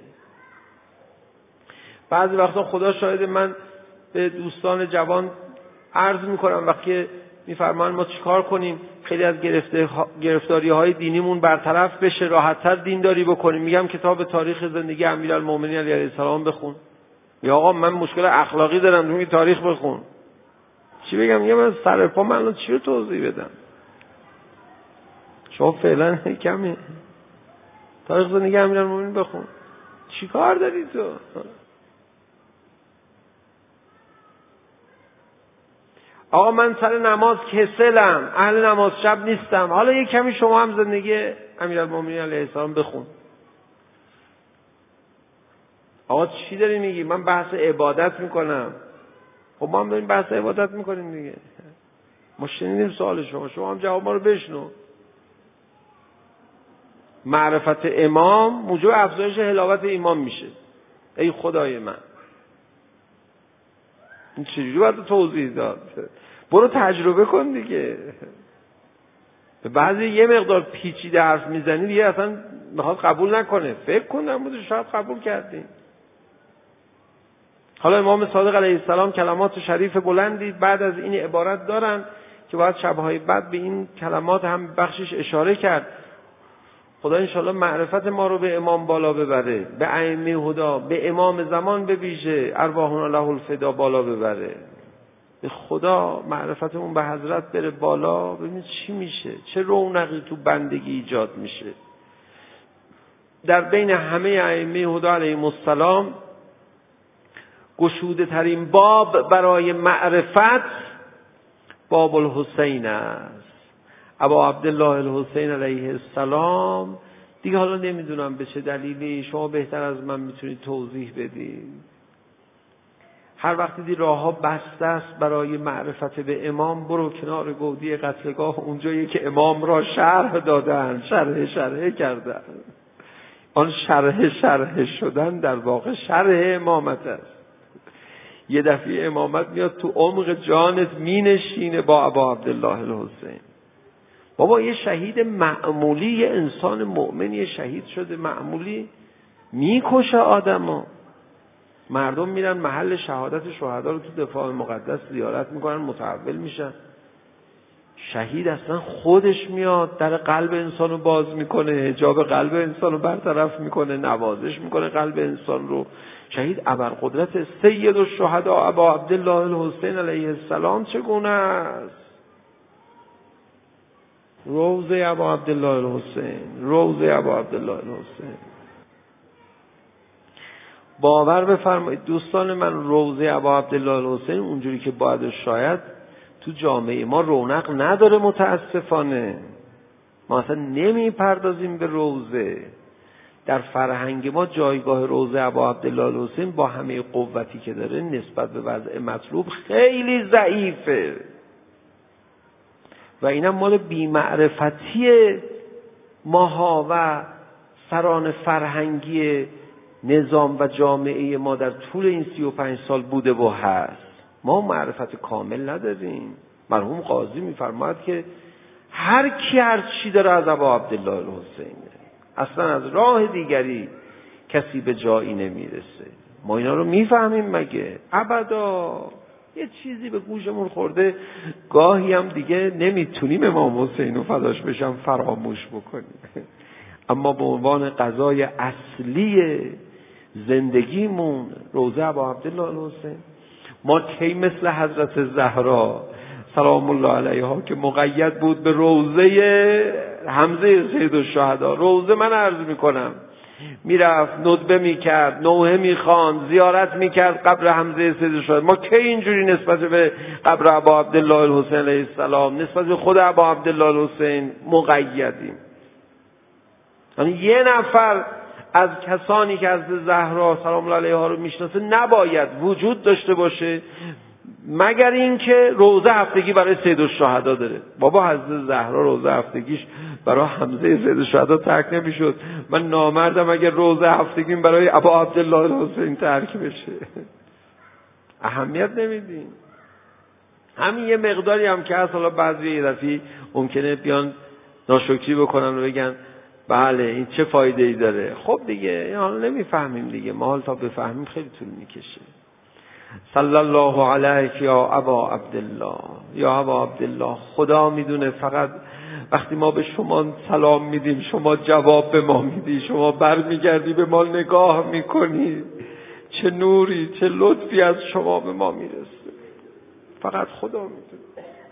Speaker 2: بعضی وقتا خدا شاهد، من به دوستان جوان عرض میکنم وقتی میفرمان ما چیکار کنیم خیلی از گرفتاری های دینیمون برطرف بشه، راحت‌تر دینداری بکنیم، میگم کتاب تاریخ زندگی امیرالمومنین علیه السلام بخون. یا آقا من مشکل اخلاقی دارم، تو میگی تاریخ بخون. چی بگم؟ میگم من سر پا من الان چی رو توضیح بدم؟ شما فعلا کمی تاریخ زندگی امیرالمومنین بخون. چی کار داری تو؟ آقا من سر نماز کسلم، اهل نماز شب نیستم. حالا یک کمی شما هم زندگی امیرالمومنین علیه السلام بخون. آقا چی داری میگی؟ من بحث عبادت میکنم. خب ما هم داریم بحث عبادت میکنیم دیگه. ما شنیدیم سوال شما، شما هم جواب ما رو بشنو. معرفت امام موجب افزایش حلاوت ایمان میشه. ای خدای من، این چجوری باید توضیح داد؟ برو تجربه کن دیگه. به بعضی یه مقدار پیچیده حرف میزنی دیگه اصلا میخواد قبول نکنه. فکر کن در موردش شاید قبول کردیم. حالا امام صادق علیه السلام کلمات شریف بلندی بعد از این عبارت دارن که باید شبهای بعد به این کلمات هم بخشش اشاره کرد. خدا انشاءالله معرفت ما رو به امام بالا ببره، به ائمه هدا، به امام زمان به ویژه ارواحنا له الفدا بالا ببره. به خدا معرفتمون به حضرت بره بالا. ببینید چی میشه، چه رونقی تو بندگی ایجاد میشه. در بین همه ائمه هدا علیهم السلام گشوده ترین باب برای معرفت باب الحسین است. ابا عبدالله الحسین علیه السلام دیگه حالا نمیدونم به چه دلیلی، شما بهتر از من میتونید توضیح بدید. هر وقت دیدی راه ها بسته است برای معرفت به امام، برو کنار گودی قتلگاه، اونجایی که امام را شرح دادن، شرح شرح کردن. آن شرح شرح شدن در واقع شرح امامت است. یه دفعه امامت میاد تو عمق جانت مینشینه با ابا عبدالله الحسین. بابا یه شهید معمولی، یه انسان مؤمن یه شهید شده معمولی میکشه آدمو. مردم میرن محل شهادت شهدا رو تو دفاع مقدس زیارت میکنن، متحول میشن. شهید اصلا خودش میاد در قلب انسان رو باز میکنه، حجاب قلب انسان رو برطرف میکنه، نوازش میکنه قلب انسان رو. شهید ابرقدرت سید الشهدا ابا عبدالله الحسین علیه السلام چگونه است؟ روضه ابا عبدالله الحسین، روضه ابا عبدالله الحسین. باور بفرمایید دوستان من، روضه ابا عبدالله الحسین اونجوری که باید شاید تو جامعه ما رونق نداره متاسفانه. ما اصلا نمی پردازیم به روضه. در فرهنگ ما جایگاه روضه ابا عبدالله الحسین با همه قوتی که داره نسبت به وضع مطلوب خیلی ضعیفه و اینم مال بی‌معرفتی ماها و سران فرهنگی نظام و جامعه ما در طول این سی و پنج سال بوده و هست. ما معرفت کامل نداریم. مرحوم قاضی میفرماید که هر کی هر چی داره از ابا عبدالله الحسین، اصلا از راه دیگری کسی به جایی نمیرسه. ما اینا رو میفهمیم مگه؟ ابدا. یه چیزی به گوشمون خورده، گاهی هم دیگه نمیتونیم امام حسین رو فداش بشم فراموش بکنیم. اما به عنوان قضای اصلی زندگیمون روضه ابا عبدالله الحسین. ما کی مثل حضرت زهرا سلام الله علیها که مقید بود به روضه حمزه سید الشهدا، روضه من عرض میکنم، میرفت ندبه میکرد، نوحه میخواند، زیارت میکرد قبر حمزه سید الشهدا. ما کی اینجوری نسبت به قبر ابا عبدالله الحسین علیه السلام، نسبت به خود ابا عبدالله الحسین مقیدیم؟ یعنی یه نفر از کسانی که از زهرا سلام الله علیها رو میشناسه نباید وجود داشته باشه مگر اینکه روزه هفتگی برای سید الشهدا داره. بابا حضرت زهرا روزه هفتگیش برای حمزه سید الشهدا ترک نمیشد. من نامردم اگر روزه هفتگیم برای ابا عبدالله الحسین ترک بشه. اهمیت نمیدیم. همین یه مقداری هم که از حالا بعضی یه دفعی ممکنه بیان ناشکری بکنن و بگن بله این چه فایده ای داره. خب دیگه حالا نمیفهمیم دیگه، ما حالا تا بفهمیم خیلی طول میکشه. صلی الله علیک یا ابا عبدالله، یا ابا عبدالله. خدا میدونه فقط وقتی ما به شما سلام میدیم شما جواب به ما میدی، شما برمیگردی به ما نگاه میکنی، چه نوری چه لطفی از شما به ما میرسه. فقط خدا میدونه.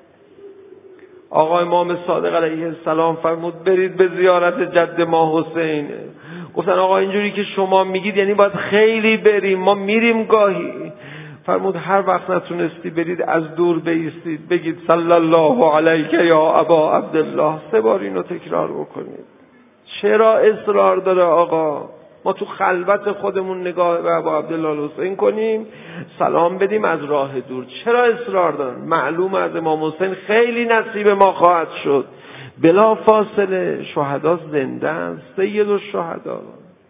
Speaker 2: آقا امام صادق علیه السلام فرمود برید به زیارت جد ما حسین. گفتن آقا اینجوری که شما میگید یعنی باید خیلی بریم، ما میریم گاهی. فرمود هر وقت نتونستی برید از دور بایستید بگید صلی الله علیک یا ابا عبدالله. سه بار اینو تکرار بکنید. چرا اصرار داره آقا؟ ما تو خلوت خودمون نگاه به ابا عبدالله الحسین کنیم، سلام بدیم از راه دور. چرا اصرار دارن؟ معلوم از امام حسین خیلی نصیب ما خواهد شد. بلا فاصله شهدا زنده است، سید الشهدا.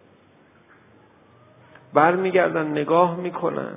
Speaker 2: برمیگردن نگاه میکنن.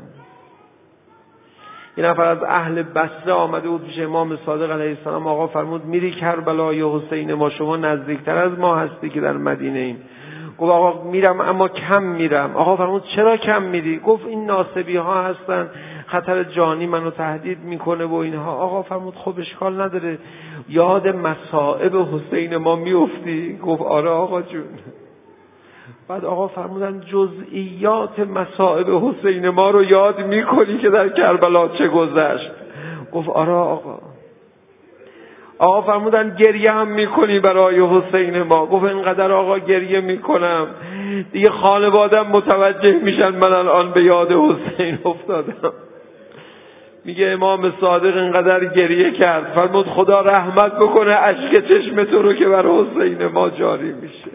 Speaker 2: یه نفر از اهل بصره آمده بود پیش امام صادق علیه السلام. آقا فرمود میری کربلا یا حسین؟ ما شما نزدیکتر از ما هستی که در مدینه ایم. گفت آقا میرم اما کم میرم. آقا فرمود چرا کم میری؟ گفت این ناصبی ها هستن، خطر جانی منو تهدید میکنه و اینها. آقا فرمود خب اشکال نداره، یاد مصائب حسین ما میافتی؟ گفت آره آقا جون. بعد آقا فرمودن جزئیات مصائب حسین ما رو یاد میکنی که در کربلا چه گذشت؟ گفت آره آقا. آقا فرمودن گریه هم میکنی برای حسین ما؟ گفت اینقدر آقا گریه میکنم دیگه خانوادم متوجه میشن من الان به یاد حسین افتادم. میگه امام صادق اینقدر گریه کرد، فرمود خدا رحمت بکنه اشک چشم تو رو که بر حسین ما جاری میشه.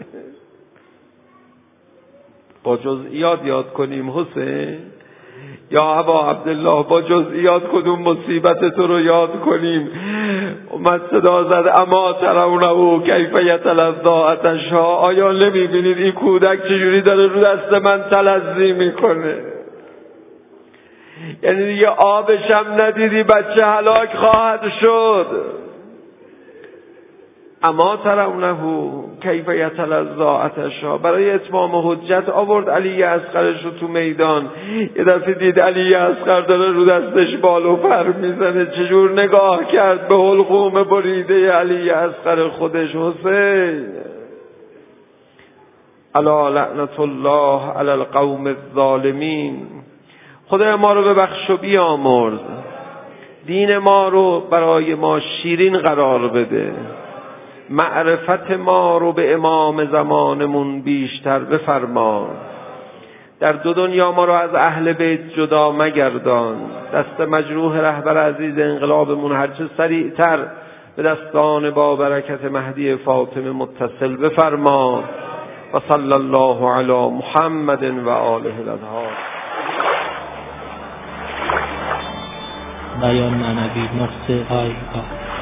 Speaker 2: با جزئیات یاد کنیم حسین یا ابا عبدالله، با جزئیات کدوم مصیبت تو رو یاد کنیم؟ اومد صدا زد اما ترونه کیف یتلظی عطشها. آیا نمیبینید این کودک چجوری داره رو دست من تلظی میکنه؟ یعنی دیگه آبش هم ندیدی بچه هلاک خواهد شد. اما ترونه کیف یتلظی عطشها. برای اتمام حجت آورد علی اصغرش رو تو میدان. یه دفعه دید علی اصغر داره رو دستش بال و پر میزنه، چجور نگاه کرد به حلقوم بریده علی اصغر خودش. حسین الا لعنت الله علی القوم الظالمین. خدای ما رو ببخش و بیامرز، دین ما رو برای ما شیرین قرار بده، معرفت ما رو به امام زمانمون بیشتر بفرما، در دو دنیا ما رو از اهل بیت جدا مگردان، دست مجروح رهبر عزیز انقلابمون هرچه سریعتر به دستان با برکت مهدی فاطمه متصل بفرما. و صلی الله علی محمد و آله الاطهار.
Speaker 1: بیان معنوی نقطه آی آ